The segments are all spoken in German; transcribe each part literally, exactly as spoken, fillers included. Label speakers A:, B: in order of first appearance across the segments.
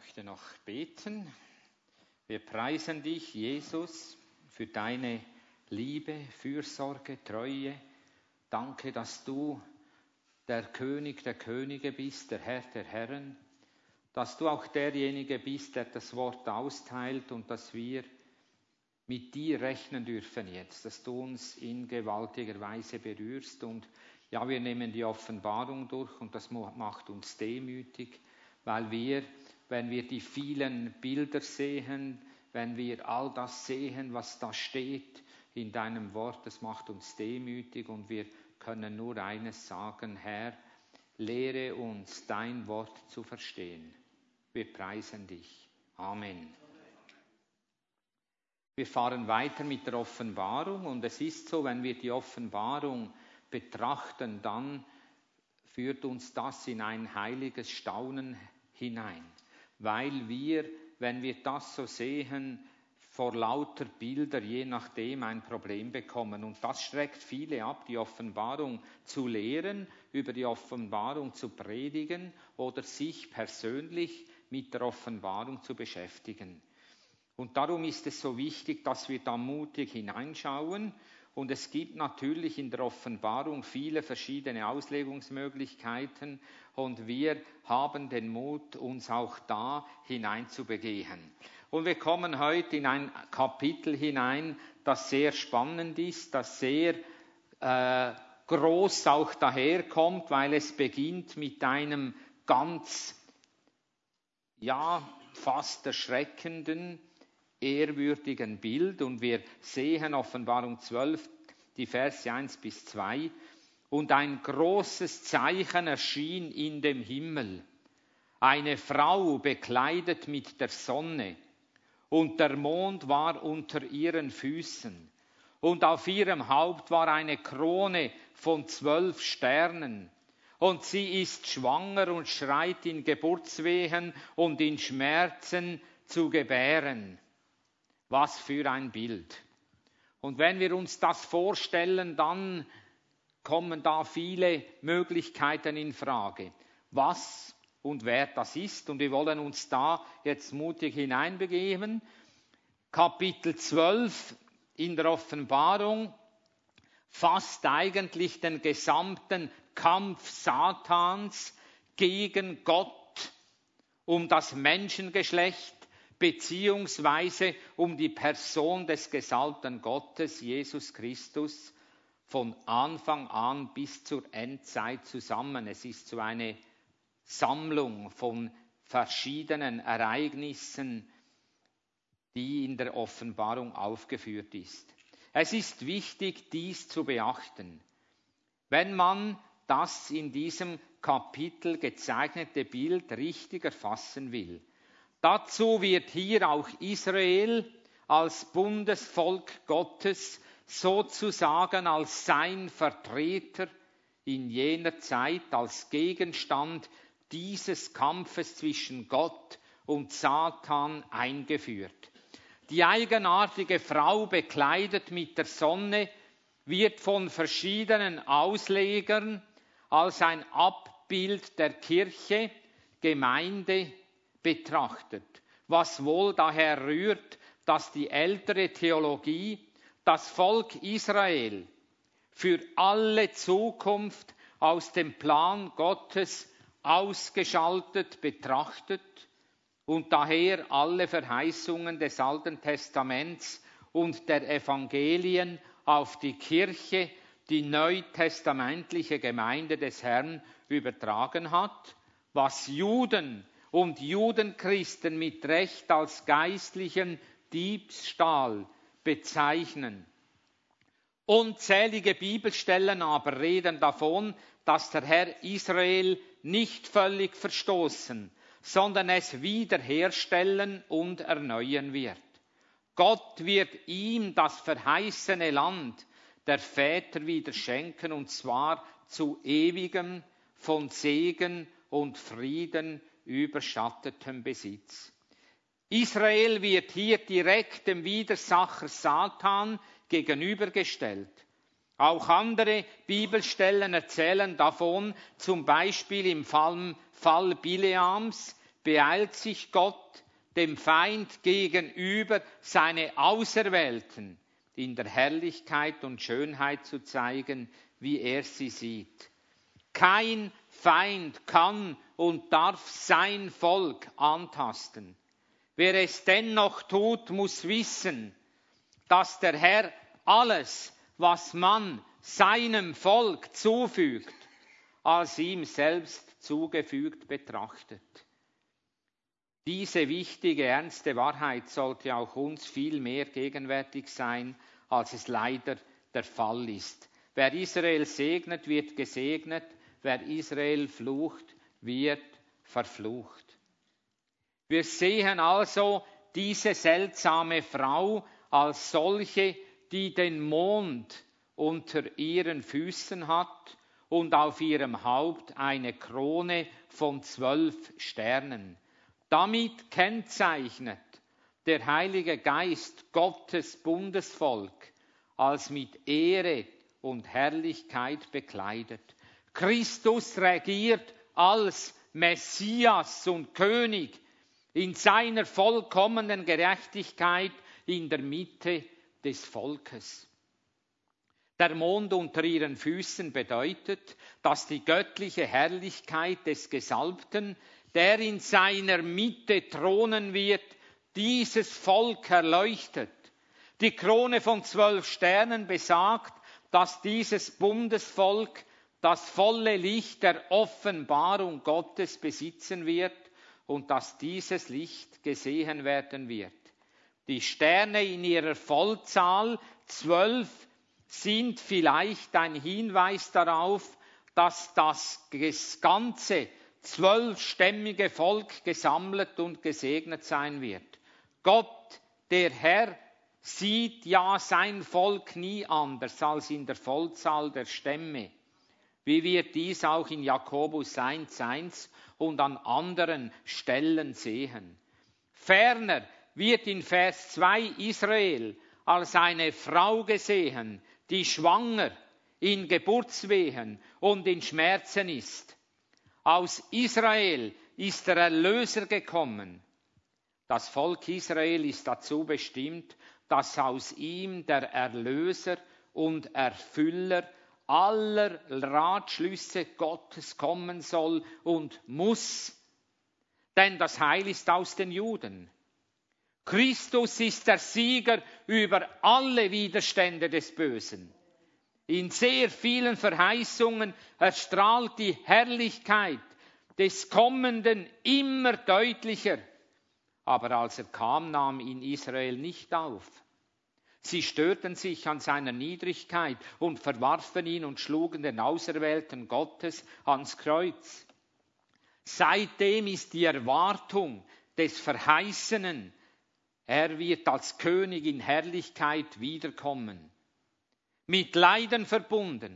A: möchte noch beten. Wir preisen dich, Jesus, für deine Liebe, Fürsorge, Treue. Danke, dass du der König der Könige bist, der Herr der Herren, dass du auch derjenige bist, der das Wort austeilt und dass wir mit dir rechnen dürfen jetzt, dass du uns in gewaltiger Weise berührst. Und ja, wir nehmen die Offenbarung durch und das macht uns demütig, weil wir, wenn wir die vielen Bilder sehen, wenn wir all das sehen, was da steht in deinem Wort, das macht uns demütig und wir können nur eines sagen: Herr, lehre uns dein Wort zu verstehen. Wir preisen dich. Amen. Wir fahren weiter mit der Offenbarung und es ist so, wenn wir die Offenbarung betrachten, dann führt uns das in ein heiliges Staunen hinein, weil wir, wenn wir das so sehen, vor lauter Bilder je nachdem ein Problem bekommen. Und das schreckt viele ab, die Offenbarung zu lehren, über die Offenbarung zu predigen oder sich persönlich mit der Offenbarung zu beschäftigen. Und darum ist es so wichtig, dass wir da mutig hineinschauen. Und es gibt natürlich in der Offenbarung viele verschiedene Auslegungsmöglichkeiten. Und wir haben den Mut, uns auch da hineinzubegehen. Und wir kommen heute in ein Kapitel hinein, das sehr spannend ist, das sehr äh, groß auch daherkommt, weil es beginnt mit einem ganz, ja, fast erschreckenden, ehrwürdigen Bild. Und wir sehen Offenbarung zwölf, die Verse eins bis zwei. Und ein großes Zeichen erschien in dem Himmel. Eine Frau bekleidet mit der Sonne. Und der Mond war unter ihren Füßen. Und auf ihrem Haupt war eine Krone von zwölf Sternen. Und sie ist schwanger und schreit in Geburtswehen und in Schmerzen zu gebären. Was für ein Bild. Und wenn wir uns das vorstellen, dann kommen da viele Möglichkeiten in Frage. Was und wer das ist. Und wir wollen uns da jetzt mutig hineinbegeben. Kapitel zwölf in der Offenbarung fasst eigentlich den gesamten Kampf Satans gegen Gott um das Menschengeschlecht, beziehungsweise um die Person des Gesalbten Gottes, Jesus Christus, von Anfang an bis zur Endzeit zusammen. Es ist so eine Sammlung von verschiedenen Ereignissen, die in der Offenbarung aufgeführt ist. Es ist wichtig, dies zu beachten, wenn man das in diesem Kapitel gezeichnete Bild richtig erfassen will. Dazu wird hier auch Israel als Bundesvolk Gottes sozusagen als sein Vertreter in jener Zeit als Gegenstand dieses Kampfes zwischen Gott und Satan eingeführt. Die eigenartige Frau bekleidet mit der Sonne wird von verschiedenen Auslegern als ein Abbild der Kirche, Gemeinde betrachtet, was wohl daher rührt, dass die ältere Theologie das Volk Israel für alle Zukunft aus dem Plan Gottes ausgeschaltet betrachtet und daher alle Verheißungen des Alten Testaments und der Evangelien auf die Kirche, die neutestamentliche Gemeinde des Herrn, übertragen hat, was Juden und Judenchristen mit Recht als geistlichen Diebstahl bezeichnen. Unzählige Bibelstellen aber reden davon, dass der Herr Israel nicht völlig verstoßen, sondern es wiederherstellen und erneuern wird. Gott wird ihm das verheißene Land der Väter wieder schenken, und zwar zu ewigem, von Segen und Frieden überschattetem Besitz. Israel wird hier direkt dem Widersacher Satan gegenübergestellt. Auch andere Bibelstellen erzählen davon, zum Beispiel im Fall, Fall Bileams, beeilt sich Gott, dem Feind gegenüber seine Auserwählten in der Herrlichkeit und Schönheit zu zeigen, wie er sie sieht. Kein Feind kann und darf sein Volk antasten. Wer es dennoch tut, muss wissen, dass der Herr alles, was man seinem Volk zufügt, als ihm selbst zugefügt betrachtet. Diese wichtige, ernste Wahrheit sollte auch uns viel mehr gegenwärtig sein, als es leider der Fall ist. Wer Israel segnet, wird gesegnet. Wer Israel flucht, wird verflucht. Wir sehen also diese seltsame Frau als solche, die den Mond unter ihren Füßen hat und auf ihrem Haupt eine Krone von zwölf Sternen. Damit kennzeichnet der Heilige Geist Gottes Bundesvolk als mit Ehre und Herrlichkeit bekleidet. Christus regiert als Messias und König in seiner vollkommenen Gerechtigkeit in der Mitte des Volkes. Der Mond unter ihren Füßen bedeutet, dass die göttliche Herrlichkeit des Gesalbten, der in seiner Mitte thronen wird, dieses Volk erleuchtet. Die Krone von zwölf Sternen besagt, dass dieses Bundesvolk das volle Licht der Offenbarung Gottes besitzen wird und dass dieses Licht gesehen werden wird. Die Sterne in ihrer Vollzahl, zwölf, sind vielleicht ein Hinweis darauf, dass das ganze zwölfstämmige Volk gesammelt und gesegnet sein wird. Gott, der Herr, sieht ja sein Volk nie anders als in der Vollzahl der Stämme, wie wir dies auch in Jakobus eins eins und an anderen Stellen sehen. Ferner wird in Vers zwei Israel als eine Frau gesehen, die schwanger, in Geburtswehen und in Schmerzen ist. Aus Israel ist der Erlöser gekommen. Das Volk Israel ist dazu bestimmt, dass aus ihm der Erlöser und Erfüller aller Ratschlüsse Gottes kommen soll und muss. Denn das Heil ist aus den Juden. Christus ist der Sieger über alle Widerstände des Bösen. In sehr vielen Verheißungen erstrahlt die Herrlichkeit des Kommenden immer deutlicher. Aber als er kam, nahm ihn Israel nicht auf. Sie störten sich an seiner Niedrigkeit und verwarfen ihn und schlugen den Auserwählten Gottes ans Kreuz. Seitdem ist die Erwartung des Verheißenen, er wird als König in Herrlichkeit wiederkommen, mit Leiden verbunden.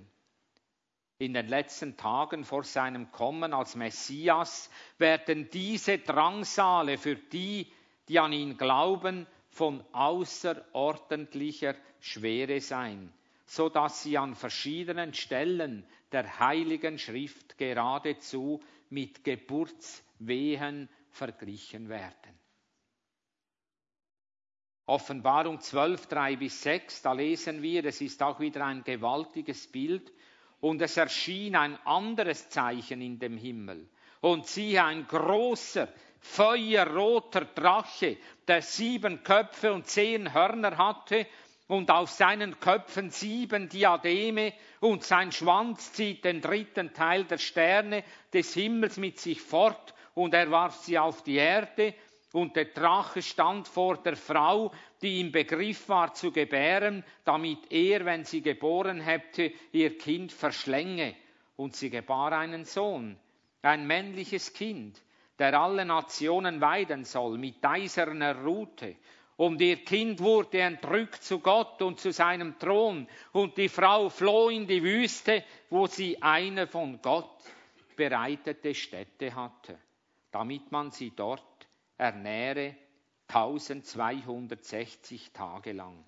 A: In den letzten Tagen vor seinem Kommen als Messias werden diese Drangsale für die, die an ihn glauben, von außerordentlicher Schwere sein, so dass sie an verschiedenen Stellen der Heiligen Schrift geradezu mit Geburtswehen verglichen werden. Offenbarung zwölf, drei bis sechs, da lesen wir, es ist auch wieder ein gewaltiges Bild, und es erschien ein anderes Zeichen in dem Himmel. Und siehe, ein großer, feuerroter Drache, der sieben Köpfe und zehn Hörner hatte und auf seinen Köpfen sieben Diademe, und sein Schwanz zieht den dritten Teil der Sterne des Himmels mit sich fort, und er warf sie auf die Erde. Und der Drache stand vor der Frau, die im Begriff war zu gebären, damit er, wenn sie geboren hätte, ihr Kind verschlänge. Und sie gebar einen Sohn, ein männliches Kind, der alle Nationen weiden soll, mit eiserner Rute. Und ihr Kind wurde entrückt zu Gott und zu seinem Thron. Und die Frau floh in die Wüste, wo sie eine von Gott bereitete Stätte hatte, damit man sie dort ernähre eintausendzweihundertsechzig Tage lang.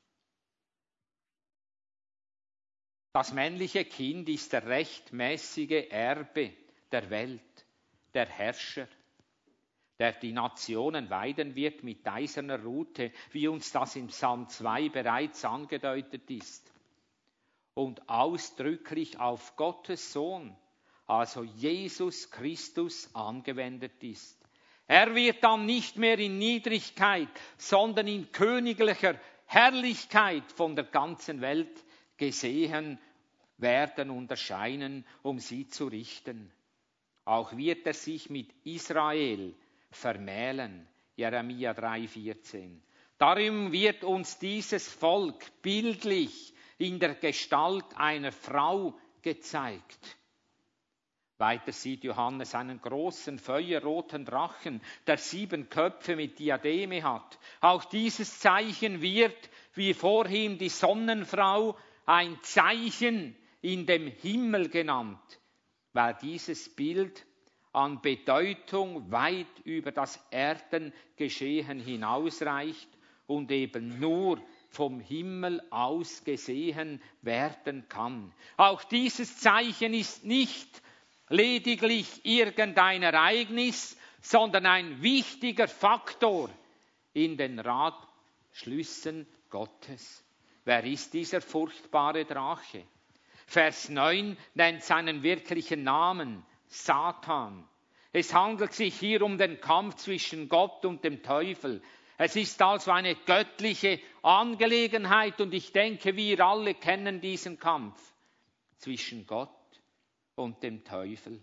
A: Das männliche Kind ist der rechtmäßige Erbe der Welt, der Herrscher. der die Nationen weiden wird mit eiserner Rute, wie uns das im Psalm zwei bereits angedeutet ist. Und ausdrücklich auf Gottes Sohn, also Jesus Christus, angewendet ist. Er wird dann nicht mehr in Niedrigkeit, sondern in königlicher Herrlichkeit von der ganzen Welt gesehen werden und erscheinen, um sie zu richten. Auch wird er sich mit Israel vermählen. Jeremia drei vierzehn. Darum wird uns dieses Volk bildlich in der Gestalt einer Frau gezeigt. Weiter sieht Johannes einen großen feuerroten Drachen, der sieben Köpfe mit Diademe hat. Auch dieses Zeichen wird, wie vorhin die Sonnenfrau, ein Zeichen in dem Himmel genannt, weil dieses Bild an Bedeutung weit über das Erdengeschehen hinausreicht und eben nur vom Himmel aus gesehen werden kann. Auch dieses Zeichen ist nicht lediglich irgendein Ereignis, sondern ein wichtiger Faktor in den Ratschlüssen Gottes. Wer ist dieser furchtbare Drache? Vers neun nennt seinen wirklichen Namen, Satan. Es handelt sich hier um den Kampf zwischen Gott und dem Teufel. Es ist also eine göttliche Angelegenheit und ich denke, wir alle kennen diesen Kampf zwischen Gott und dem Teufel.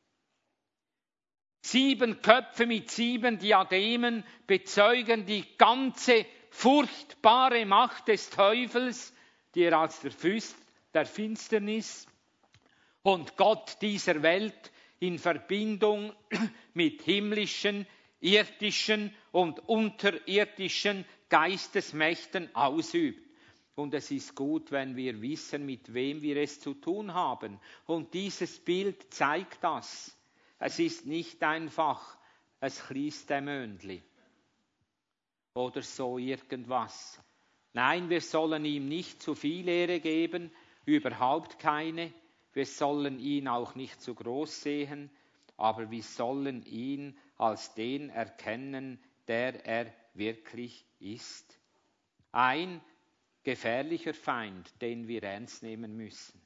A: Sieben Köpfe mit sieben Diademen bezeugen die ganze furchtbare Macht des Teufels, die er als der Fürst der Finsternis und Gott dieser Welt in Verbindung mit himmlischen, irdischen und unterirdischen Geistesmächten ausübt. Und es ist gut, wenn wir wissen, mit wem wir es zu tun haben. Und dieses Bild zeigt das. Es ist nicht einfach ein kleines Dämönli oder so irgendwas. Nein, wir sollen ihm nicht zu viel Ehre geben, überhaupt keine. Wir sollen ihn auch nicht zu groß sehen, aber wir sollen ihn als den erkennen, der er wirklich ist. Ein gefährlicher Feind, den wir ernst nehmen müssen.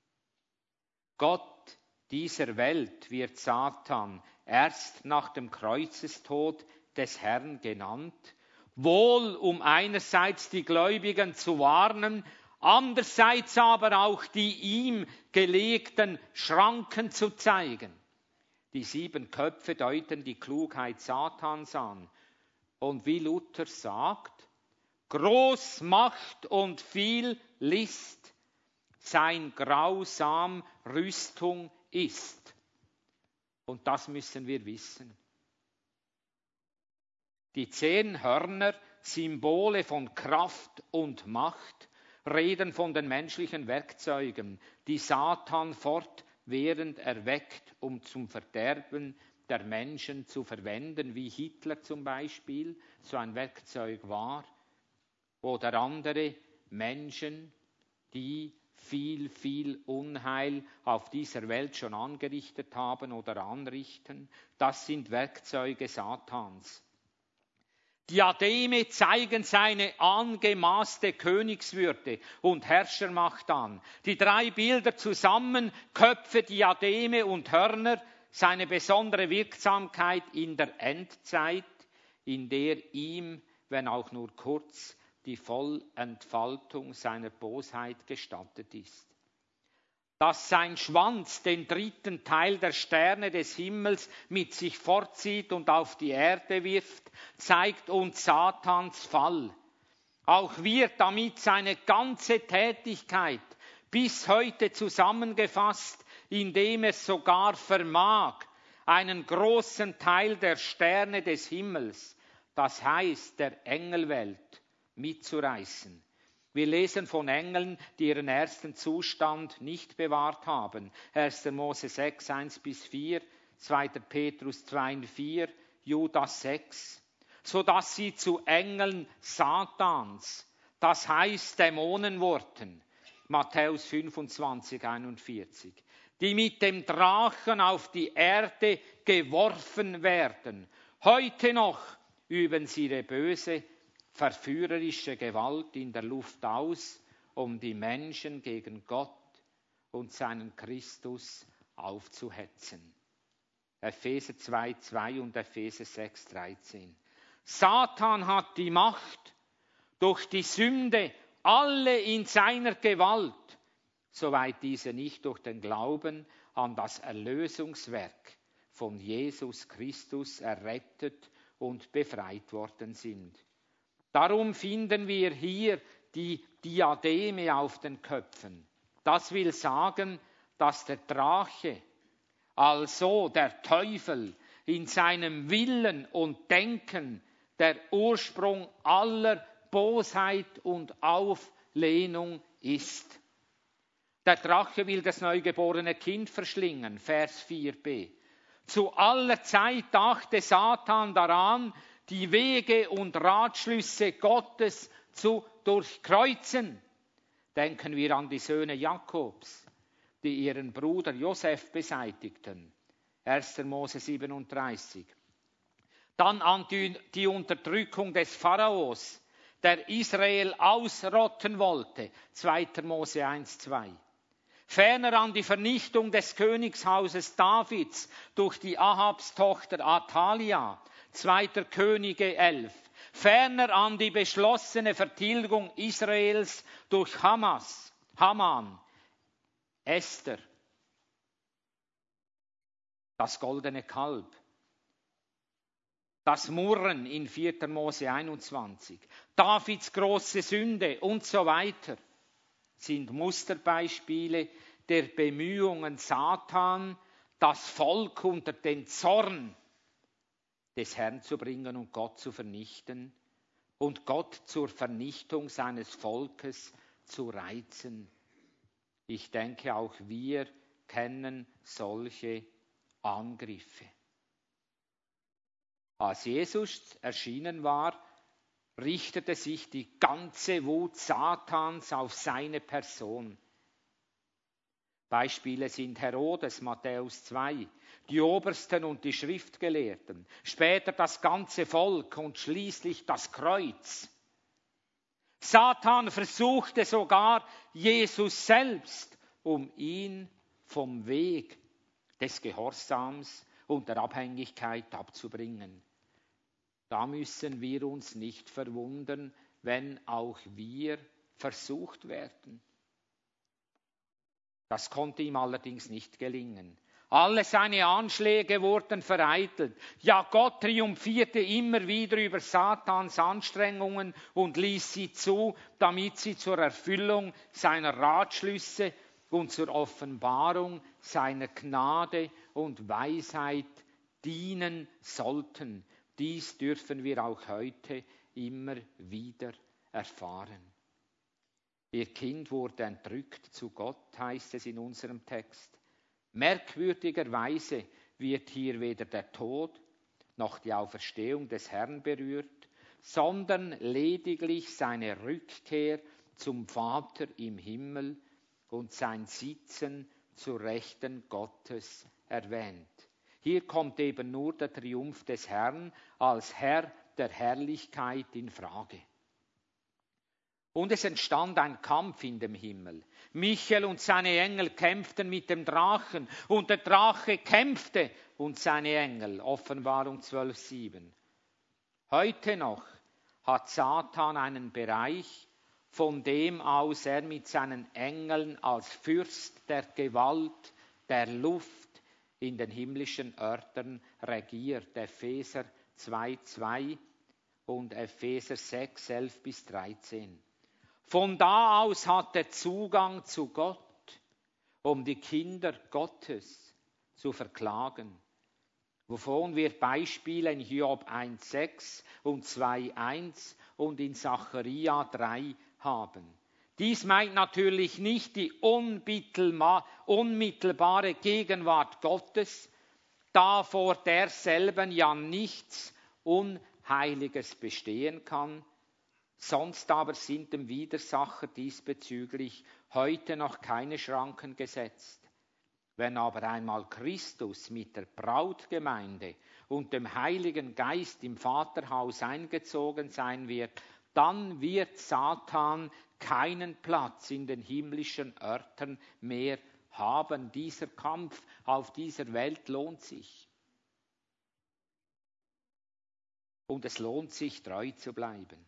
A: Gott dieser Welt wird Satan erst nach dem Kreuzestod des Herrn genannt, wohl um einerseits die Gläubigen zu warnen, andererseits aber auch die ihm gelegten Schranken zu zeigen. Die sieben Köpfe deuten die Klugheit Satans an. Und wie Luther sagt, groß Macht und viel List, sein grausam Rüstung ist. Und das müssen wir wissen. Die zehn Hörner, Symbole von Kraft und Macht, reden von den menschlichen Werkzeugen, die Satan fortwährend erweckt, um zum Verderben der Menschen zu verwenden, wie Hitler zum Beispiel so ein Werkzeug war, oder andere Menschen, die viel, viel Unheil auf dieser Welt schon angerichtet haben oder anrichten. Das sind Werkzeuge Satans. Diademe zeigen seine angemaßte Königswürde und Herrschermacht an. Die drei Bilder zusammen, Köpfe, Diademe und Hörner, seine besondere Wirksamkeit in der Endzeit, in der ihm, wenn auch nur kurz, die Vollentfaltung seiner Bosheit gestattet ist. Dass sein Schwanz den dritten Teil der Sterne des Himmels mit sich fortzieht und auf die Erde wirft, zeigt uns Satans Fall. Auch wird damit seine ganze Tätigkeit bis heute zusammengefasst, indem er sogar vermag, einen großen Teil der Sterne des Himmels, das heißt der Engelwelt, mitzureißen. Wir lesen von Engeln, die ihren ersten Zustand nicht bewahrt haben. erster Mose sechs, eins bis vier, zweiter Petrus zwei, vier, Judas sechs. Sodass sie zu Engeln Satans, das heißt Dämonen wurden. Matthäus fünfundzwanzig, einundvierzig. Die mit dem Drachen auf die Erde geworfen werden. Heute noch üben sie ihre böse, verführerische Gewalt in der Luft aus, um die Menschen gegen Gott und seinen Christus aufzuhetzen. Epheser zwei, zwei und Epheser sechs, dreizehn. Satan hat die Macht, durch die Sünde alle in seiner Gewalt, soweit diese nicht durch den Glauben an das Erlösungswerk von Jesus Christus errettet und befreit worden sind. Darum finden wir hier die Diademe auf den Köpfen. Das will sagen, dass der Drache, also der Teufel, in seinem Willen und Denken der Ursprung aller Bosheit und Auflehnung ist. Der Drache will das neugeborene Kind verschlingen, Vers vier b. Zu aller Zeit dachte Satan daran, die Wege und Ratschlüsse Gottes zu durchkreuzen. Denken wir an die Söhne Jakobs, die ihren Bruder Josef beseitigten. erster Mose siebenunddreißig. Dann an die, die Unterdrückung des Pharaos, der Israel ausrotten wollte. zweiter Mose eins, zwei. Ferner an die Vernichtung des Königshauses Davids durch die Ahabs Tochter Athalia. zweiter Könige elf. Ferner an die beschlossene Vertilgung Israels durch Hamas, Haman, Esther, das goldene Kalb, das Murren in vierter Mose einundzwanzig, Davids große Sünde und so weiter, sind Musterbeispiele der Bemühungen Satan, das Volk unter den Zorn des Herrn zu bringen und Gott zu vernichten und Gott zur Vernichtung seines Volkes zu reizen. Ich denke, auch wir kennen solche Angriffe. Als Jesus erschienen war, richtete sich die ganze Wut Satans auf seine Person. Beispiele sind Herodes, Matthäus zwei, die Obersten und die Schriftgelehrten, später das ganze Volk und schließlich das Kreuz. Satan versuchte sogar Jesus selbst, um ihn vom Weg des Gehorsams und der Abhängigkeit abzubringen. Da müssen wir uns nicht verwundern, wenn auch wir versucht werden. Das konnte ihm allerdings nicht gelingen. Alle seine Anschläge wurden vereitelt. Ja, Gott triumphierte immer wieder über Satans Anstrengungen und ließ sie zu, damit sie zur Erfüllung seiner Ratschlüsse und zur Offenbarung seiner Gnade und Weisheit dienen sollten. Dies dürfen wir auch heute immer wieder erfahren. Ihr Kind wurde entrückt zu Gott, heißt es in unserem Text. Merkwürdigerweise wird hier weder der Tod noch die Auferstehung des Herrn berührt, sondern lediglich seine Rückkehr zum Vater im Himmel und sein Sitzen zur Rechten Gottes erwähnt. Hier kommt eben nur der Triumph des Herrn als Herr der Herrlichkeit in Frage. Und es entstand ein Kampf in dem Himmel. Michael und seine Engel kämpften mit dem Drachen und der Drache kämpfte und seine Engel. Offenbarung zwölf, sieben. Heute noch hat Satan einen Bereich, von dem aus er mit seinen Engeln als Fürst der Gewalt, der Luft, in den himmlischen Örtern regiert. Epheser zwei, zwei und Epheser sechs, elf bis dreizehn. Von da aus hat er Zugang zu Gott, um die Kinder Gottes zu verklagen, wovon wir Beispiele in Hiob eins, sechs und zwei, eins und in Sacharja drei haben. Dies meint natürlich nicht die unmittelbare Gegenwart Gottes, da vor derselben ja nichts Unheiliges bestehen kann. Sonst aber sind dem Widersacher diesbezüglich heute noch keine Schranken gesetzt. Wenn aber einmal Christus mit der Brautgemeinde und dem Heiligen Geist im Vaterhaus eingezogen sein wird, dann wird Satan keinen Platz in den himmlischen Örtern mehr haben. Dieser Kampf auf dieser Welt lohnt sich. Und es lohnt sich, treu zu bleiben.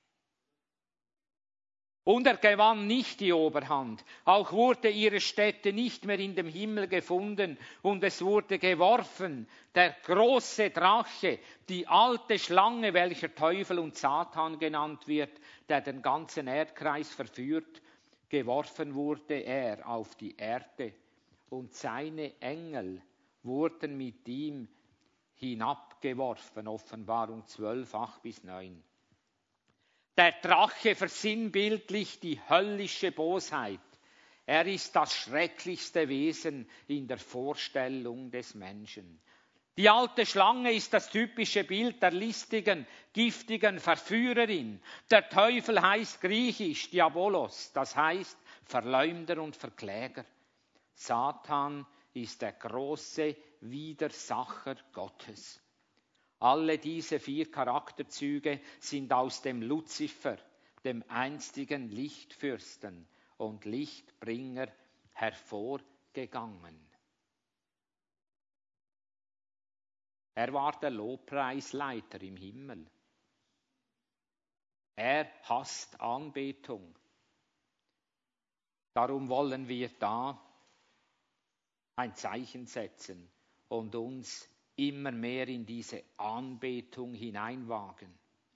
A: Und er gewann nicht die Oberhand. Auch wurde ihre Stätte nicht mehr in dem Himmel gefunden. Und es wurde geworfen, der große Drache, die alte Schlange, welcher Teufel und Satan genannt wird, der den ganzen Erdkreis verführt. Geworfen wurde er auf die Erde. Und seine Engel wurden mit ihm hinabgeworfen. Offenbarung zwölf, acht bis neun. Der Drache versinnbildlicht die höllische Bosheit. Er ist das schrecklichste Wesen in der Vorstellung des Menschen. Die alte Schlange ist das typische Bild der listigen, giftigen Verführerin. Der Teufel heißt griechisch Diabolos, das heißt Verleumder und Verkläger. Satan ist der große Widersacher Gottes. Alle diese vier Charakterzüge sind aus dem Luzifer, dem einstigen Lichtfürsten und Lichtbringer, hervorgegangen. Er war der Lobpreisleiter im Himmel. Er hasst Anbetung. Darum wollen wir da ein Zeichen setzen und uns immer mehr in diese Anbetung hineinwagen.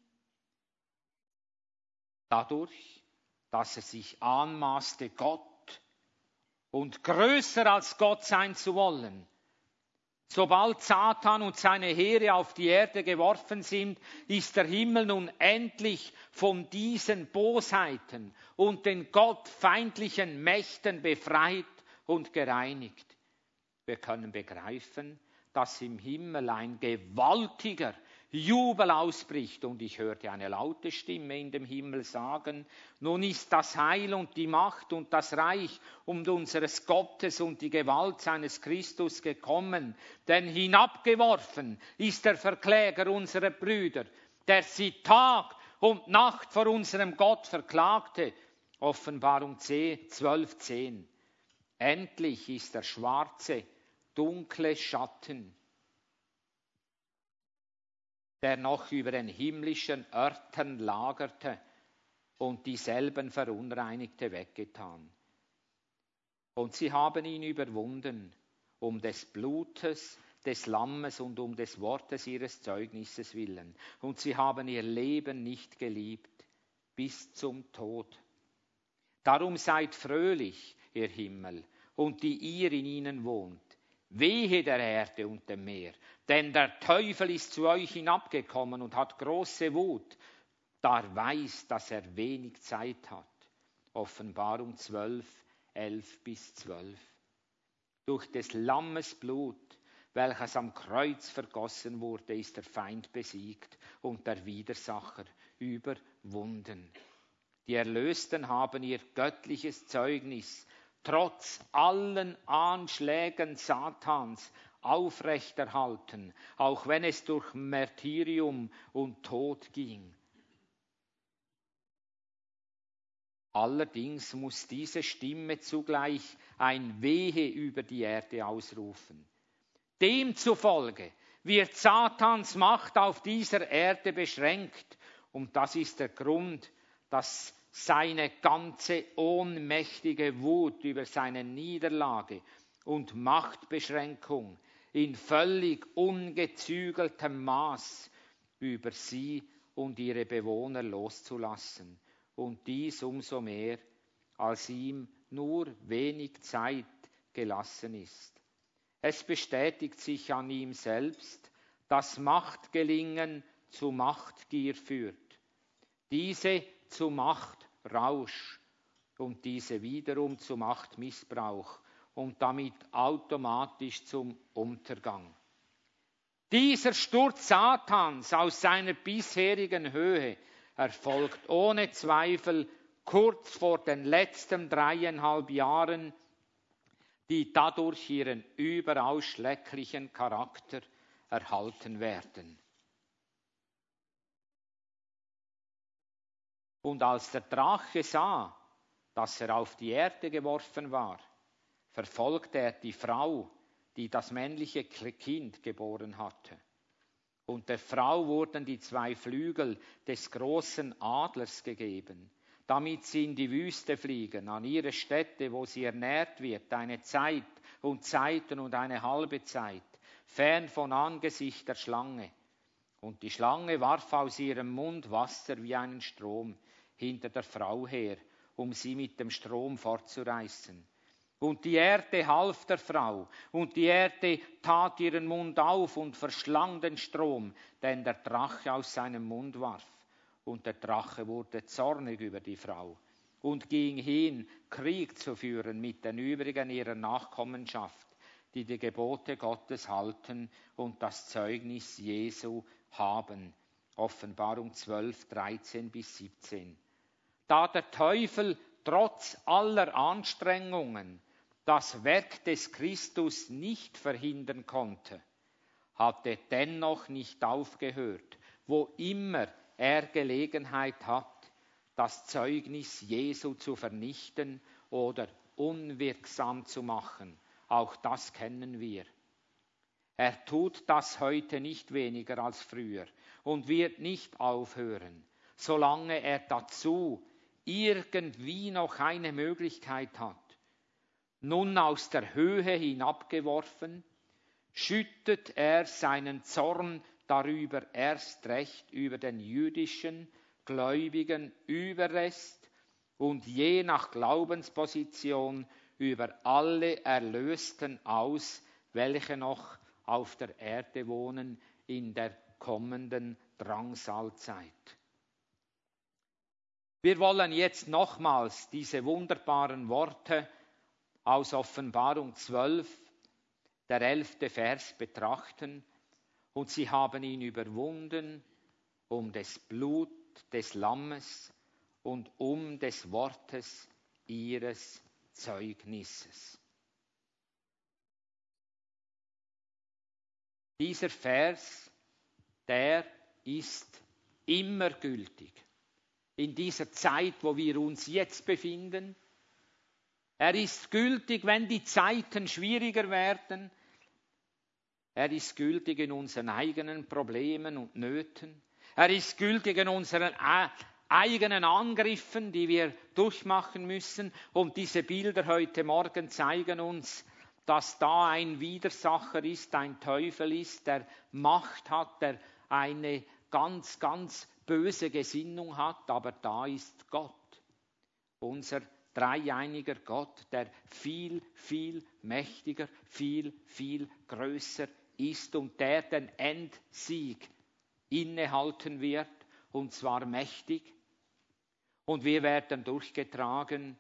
A: Dadurch, dass er sich anmaßte, Gott und größer als Gott sein zu wollen. Sobald Satan und seine Heere auf die Erde geworfen sind, ist der Himmel nun endlich von diesen Bosheiten und den gottfeindlichen Mächten befreit und gereinigt. Wir können begreifen, dass im Himmel ein gewaltiger Jubel ausbricht. Und ich hörte eine laute Stimme in dem Himmel sagen, nun ist das Heil und die Macht und das Reich um unseres Gottes und die Gewalt seines Christus gekommen. Denn hinabgeworfen ist der Verkläger unserer Brüder, der sie Tag und Nacht vor unserem Gott verklagte. Offenbarung zwölf zehn. Endlich ist der schwarze, dunkle Schatten, der noch über den himmlischen Örtern lagerte und dieselben verunreinigte, weggetan. Und sie haben ihn überwunden, um des Blutes des Lammes und um des Wortes ihres Zeugnisses willen. Und sie haben ihr Leben nicht geliebt, bis zum Tod. Darum seid fröhlich, ihr Himmel, und die ihr in ihnen wohnt. Wehe der Erde und dem Meer, denn der Teufel ist zu euch hinabgekommen und hat große Wut, da er weiß, dass er wenig Zeit hat. Offenbarung zwölf, elf bis zwölf. Durch des Lammes Blut, welches am Kreuz vergossen wurde, ist der Feind besiegt und der Widersacher überwunden. Die Erlösten haben ihr göttliches Zeugnis trotz allen Anschlägen Satans aufrechterhalten, auch wenn es durch Martyrium und Tod ging. Allerdings muss diese Stimme zugleich ein Wehe über die Erde ausrufen. Demzufolge wird Satans Macht auf dieser Erde beschränkt, und das ist der Grund, dass seine ganze ohnmächtige Wut über seine Niederlage und Machtbeschränkung in völlig ungezügeltem Maß über sie und ihre Bewohner loszulassen. Und dies umso mehr, als ihm nur wenig Zeit gelassen ist. Es bestätigt sich an ihm selbst, dass Machtgelingen zu Machtgier führt. Diese zu Machtrausch und diese wiederum zu Machtmissbrauch und damit automatisch zum Untergang. Dieser Sturz Satans aus seiner bisherigen Höhe erfolgt ohne Zweifel kurz vor den letzten dreieinhalb Jahren die dadurch ihren überaus schrecklichen Charakter erhalten werden. Und als der Drache sah, dass er auf die Erde geworfen war, verfolgte er die Frau, die das männliche Kind geboren hatte. Und der Frau wurden die zwei Flügel des großen Adlers gegeben, damit sie in die Wüste fliegen, an ihre Stätte, wo sie ernährt wird, eine Zeit und Zeiten und eine halbe Zeit, fern von Angesicht der Schlange. Und die Schlange warf aus ihrem Mund Wasser wie einen Strom hinter der Frau her, um sie mit dem Strom fortzureißen. Und die Erde half der Frau, und die Erde tat ihren Mund auf und verschlang den Strom, den der Drache aus seinem Mund warf. Und der Drache wurde zornig über die Frau und ging hin, Krieg zu führen mit den übrigen ihrer Nachkommenschaft, die die Gebote Gottes halten und das Zeugnis Jesu haben. Offenbarung zwölf, dreizehn bis siebzehn. Da der Teufel trotz aller Anstrengungen das Werk des Christus nicht verhindern konnte, hat er dennoch nicht aufgehört, wo immer er Gelegenheit hat, das Zeugnis Jesu zu vernichten oder unwirksam zu machen. Auch das kennen wir. Er tut das heute nicht weniger als früher und wird nicht aufhören, solange er dazu irgendwie noch eine Möglichkeit hat. Nun aus der Höhe hinabgeworfen, schüttet er seinen Zorn darüber erst recht über den jüdischen gläubigen Überrest und je nach Glaubensposition über alle Erlösten aus, welche noch auf der Erde wohnen in der kommenden Drangsalzeit. Wir wollen jetzt nochmals diese wunderbaren Worte aus Offenbarung zwölf, der elfte Vers, betrachten. Und sie haben ihn überwunden um des Blut des Lammes und um des Wortes ihres Zeugnisses. Dieser Vers, der ist immer gültig. In dieser Zeit, wo wir uns jetzt befinden. Er ist gültig, wenn die Zeiten schwieriger werden. Er ist gültig in unseren eigenen Problemen und Nöten. Er ist gültig in unseren eigenen Angriffen, die wir durchmachen müssen. Und diese Bilder heute Morgen zeigen uns, dass da ein Widersacher ist, ein Teufel ist, der Macht hat, der eine ganz, ganz böse Gesinnung hat, aber da ist Gott, unser dreieiniger Gott, der viel, viel mächtiger, viel, viel größer ist und der den Endsieg innehalten wird, und zwar mächtig. Und wir werden durchgetragen,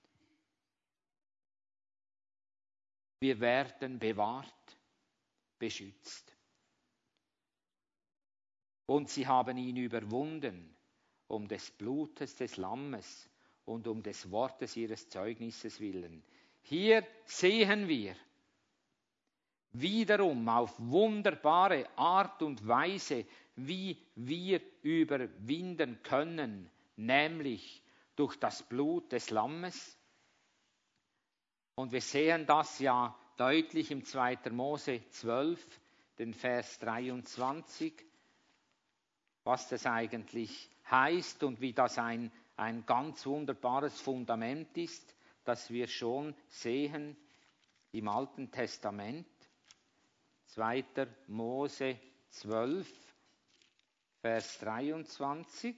A: wir werden bewahrt, beschützt. Und sie haben ihn überwunden um des Blutes des Lammes und um des Wortes ihres Zeugnisses willen. Hier sehen wir wiederum auf wunderbare Art und Weise, wie wir überwinden können, nämlich durch das Blut des Lammes. Und wir sehen das ja deutlich im zweiten Mose zwölf, den Vers dreiundzwanzig, was das eigentlich heißt und wie das ein, ein ganz wunderbares Fundament ist, das wir schon sehen im Alten Testament. zweiter Mose zwölf, Vers dreiundzwanzig.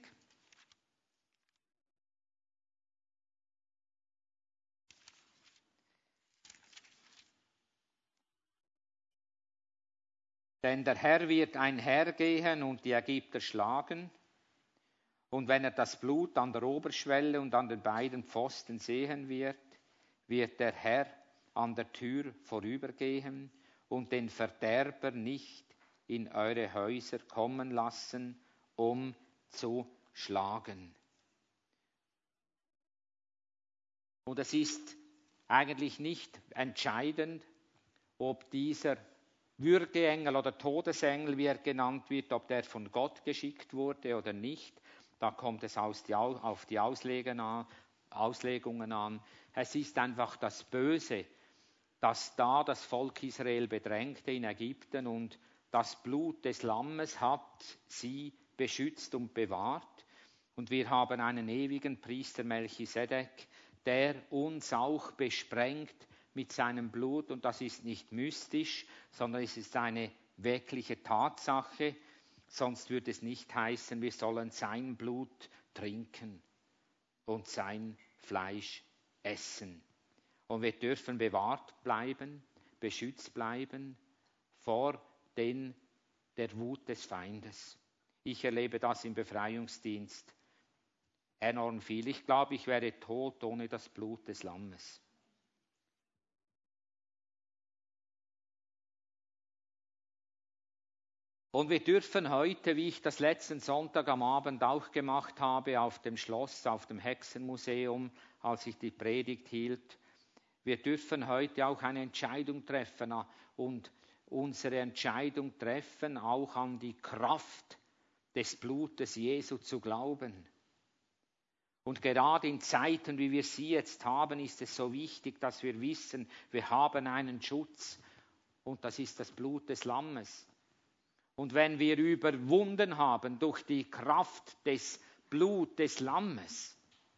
A: Denn der Herr wird einhergehen und die Ägypter schlagen. Und wenn er das Blut an der Oberschwelle und an den beiden Pfosten sehen wird, wird der Herr an der Tür vorübergehen und den Verderber nicht in eure Häuser kommen lassen, um zu schlagen. Und es ist eigentlich nicht entscheidend, ob dieser Würgeengel oder Todesengel, wie er genannt wird, ob der von Gott geschickt wurde oder nicht. Da kommt es auf die Auslegungen an. Es ist einfach das Böse, das da das Volk Israel bedrängte in Ägypten, und das Blut des Lammes hat sie beschützt und bewahrt. Und wir haben einen ewigen Priester Melchisedek, der uns auch besprengt mit seinem Blut, und das ist nicht mystisch, sondern es ist eine wirkliche Tatsache, sonst würde es nicht heißen, wir sollen sein Blut trinken und sein Fleisch essen. Und wir dürfen bewahrt bleiben, beschützt bleiben vor den, der Wut des Feindes. Ich erlebe das im Befreiungsdienst enorm viel. Ich glaube, ich wäre tot ohne das Blut des Lammes. Und wir dürfen heute, wie ich das letzten Sonntag am Abend auch gemacht habe, auf dem Schloss, auf dem Hexenmuseum, als ich die Predigt hielt, wir dürfen heute auch eine Entscheidung treffen und unsere Entscheidung treffen, auch an die Kraft des Blutes Jesu zu glauben. Und gerade in Zeiten, wie wir sie jetzt haben, ist es so wichtig, dass wir wissen, wir haben einen Schutz, und das ist das Blut des Lammes. Und wenn wir überwunden haben durch die Kraft des Blut des Lammes,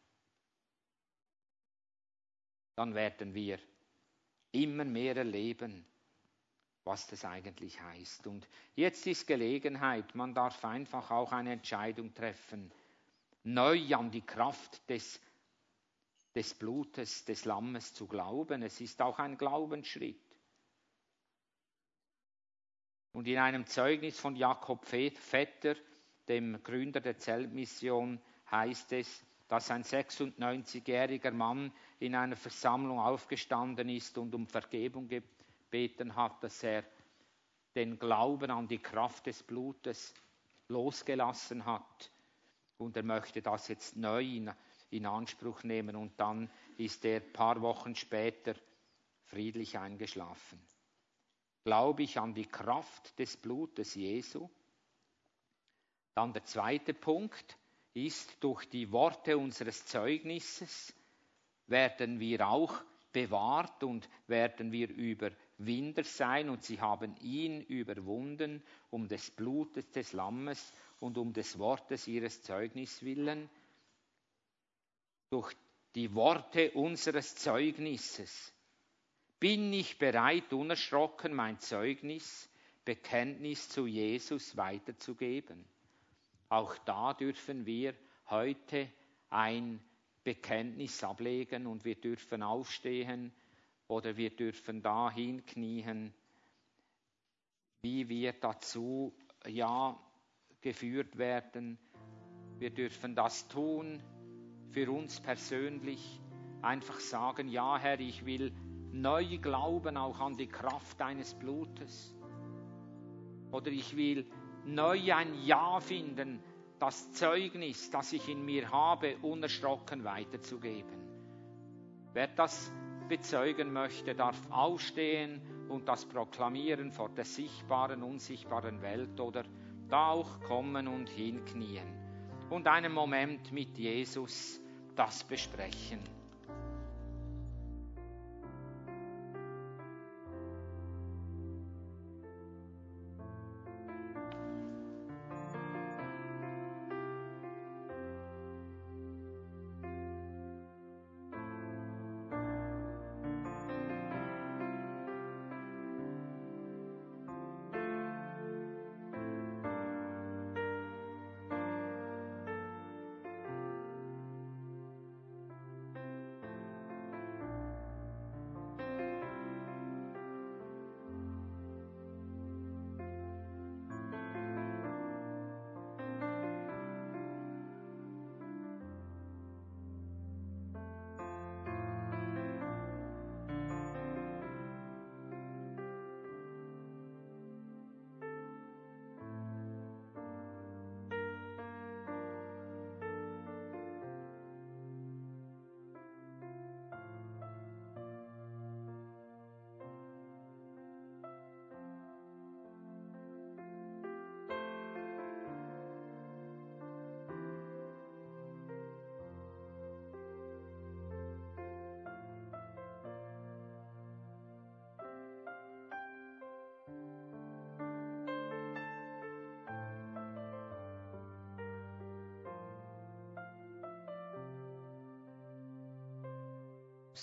A: dann werden wir immer mehr erleben, was das eigentlich heißt. Und jetzt ist Gelegenheit, man darf einfach auch eine Entscheidung treffen, neu an die Kraft des, des Blutes des Lammes zu glauben. Es ist auch ein Glaubensschritt. Und in einem Zeugnis von Jakob Vetter, dem Gründer der Zeltmission, heißt es, dass ein sechsundneunzigjähriger Mann in einer Versammlung aufgestanden ist und um Vergebung gebeten hat, dass er den Glauben an die Kraft des Blutes losgelassen hat. Und er möchte das jetzt neu in, in Anspruch nehmen. Und dann ist er ein paar Wochen später friedlich eingeschlafen. Glaube ich an die Kraft des Blutes Jesu? Dann der zweite Punkt ist, durch die Worte unseres Zeugnisses werden wir auch bewahrt und werden wir Überwinder sein, und sie haben ihn überwunden um des Blutes des Lammes und um des Wortes ihres Zeugnisses willen. Durch die Worte unseres Zeugnisses bin ich bereit, unerschrocken mein Zeugnis, Bekenntnis zu Jesus weiterzugeben. Auch da dürfen wir heute ein Bekenntnis ablegen, und wir dürfen aufstehen oder wir dürfen da hinknien, wie wir dazu ja geführt werden. Wir dürfen das tun für uns persönlich, einfach sagen, ja Herr, ich will neu glauben auch an die Kraft deines Blutes. Oder ich will neu ein Ja finden, das Zeugnis, das ich in mir habe, unerschrocken weiterzugeben. Wer das bezeugen möchte, darf aufstehen und das proklamieren vor der sichtbaren, unsichtbaren Welt, oder da auch kommen und hinknien und einen Moment mit Jesus das besprechen.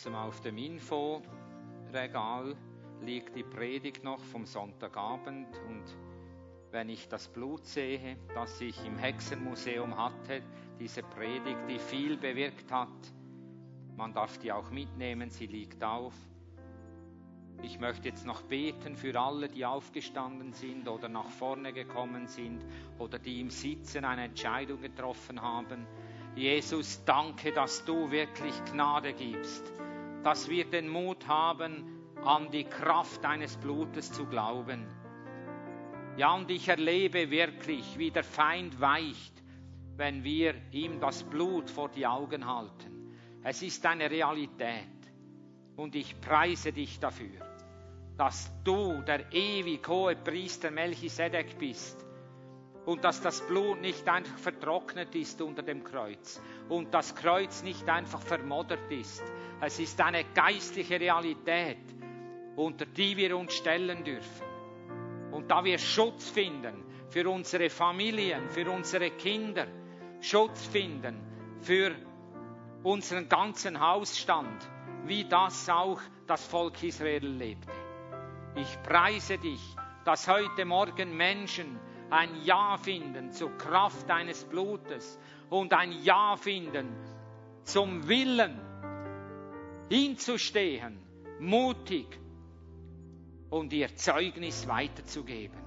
A: kurzem auf dem Inforegal liegt die Predigt noch vom Sonntagabend, und wenn ich das Blut sehe, das ich im Hexenmuseum hatte, diese Predigt, die viel bewirkt hat, man darf die auch mitnehmen, sie liegt auf. Ich möchte jetzt noch beten für alle, die aufgestanden sind oder nach vorne gekommen sind oder die im Sitzen eine Entscheidung getroffen haben. Jesus, danke, dass du wirklich Gnade gibst, dass wir den Mut haben, an die Kraft deines Blutes zu glauben. Ja, und ich erlebe wirklich, wie der Feind weicht, wenn wir ihm das Blut vor die Augen halten. Es ist eine Realität, und ich preise dich dafür, dass du der ewig hohe Priester Melchisedek bist und dass das Blut nicht einfach vertrocknet ist unter dem Kreuz und das Kreuz nicht einfach vermoddert ist. Es ist eine geistliche Realität, unter die wir uns stellen dürfen. Und da wir Schutz finden für unsere Familien, für unsere Kinder, Schutz finden für unseren ganzen Hausstand, wie das auch das Volk Israel lebte. Ich preise dich, dass heute Morgen Menschen ein Ja finden zur Kraft deines Blutes und ein Ja finden zum Willen, hinzustehen, mutig und ihr Zeugnis weiterzugeben.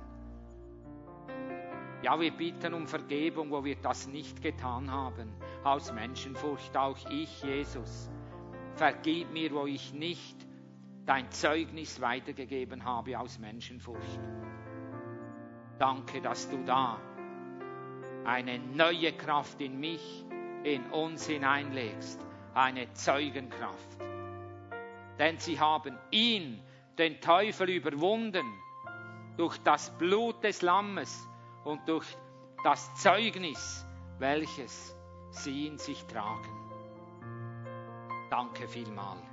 A: Ja, wir bitten um Vergebung, wo wir das nicht getan haben, aus Menschenfurcht, auch ich, Jesus. Vergib mir, wo ich nicht dein Zeugnis weitergegeben habe aus Menschenfurcht. Danke, dass du da eine neue Kraft in mich, in uns hineinlegst, eine Zeugenkraft. Denn sie haben ihn, den Teufel, überwunden durch das Blut des Lammes und durch das Zeugnis, welches sie in sich tragen. Danke vielmals.